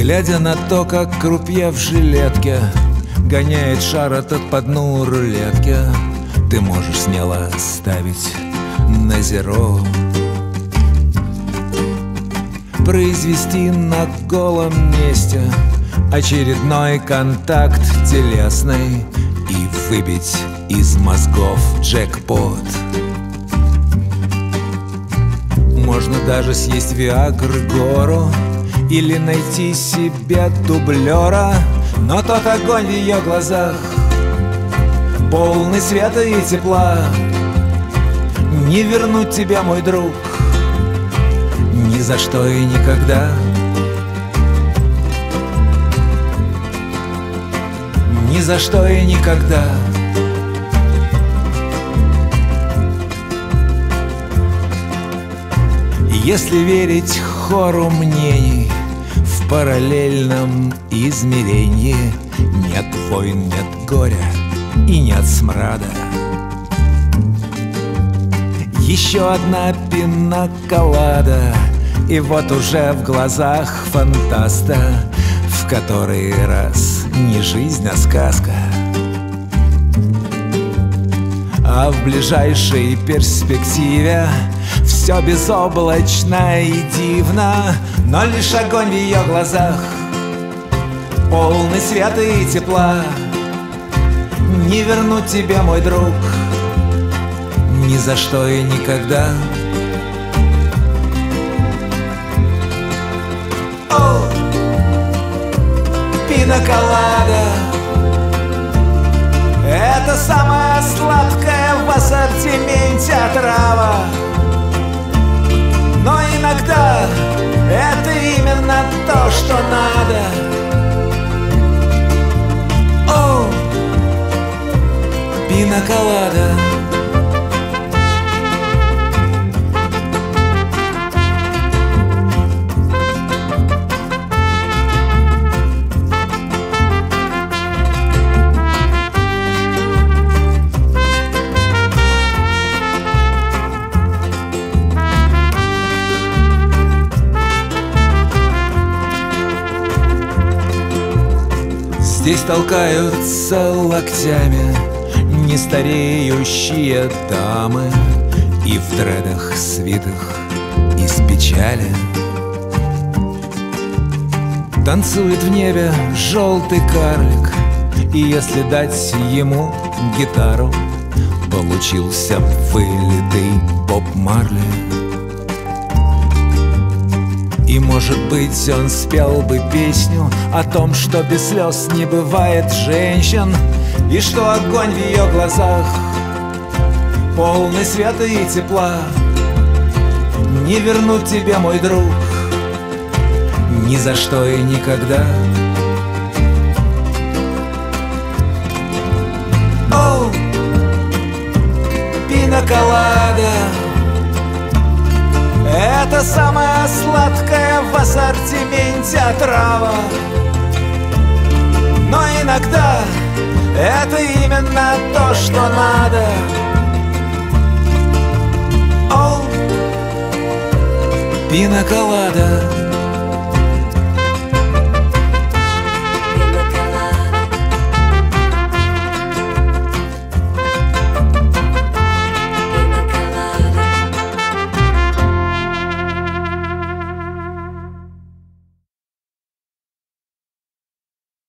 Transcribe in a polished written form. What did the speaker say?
Глядя на то, как крупье в жилетке гоняет шар этот по дну рулетки, ты можешь смело ставить на зеро, произвести на голом месте очередной контакт телесный и выбить из мозгов джекпот. Можно даже съесть виагры гору или найти себе дублера, но тот огонь в ее глазах, полный света и тепла, не вернуть тебя, мой друг, ни за что и никогда. Ни за что и никогда. Если верить хору мнений, в параллельном измерении нет войн, нет горя и нет смрада. Еще одна пинаколада, и вот уже в глазах фантаста в который раз не жизнь, а сказка. А в ближайшей перспективе все безоблачно и дивно, но лишь огонь в ее глазах, полный света и тепла, не вернуть тебе, мой друг, ни за что и никогда. О, пинаколада, это самая сладкая в ассортименте отрава. Но иногда это именно то, что надо. О, пинаколада. Здесь толкаются локтями нестареющие дамы, и в дредах свитых из печали танцует в небе желтый карлик, и если дать ему гитару, получился вылитый Боб Марли. И, может быть, он спел бы песню о том, что без слез не бывает женщин, и что огонь в ее глазах, полный света и тепла, не вернуть тебе, мой друг, ни за что и никогда. О, пинаколада, это самая сладкая в ассортименте отрава. Но иногда это именно то, что надо. О, пинаколада.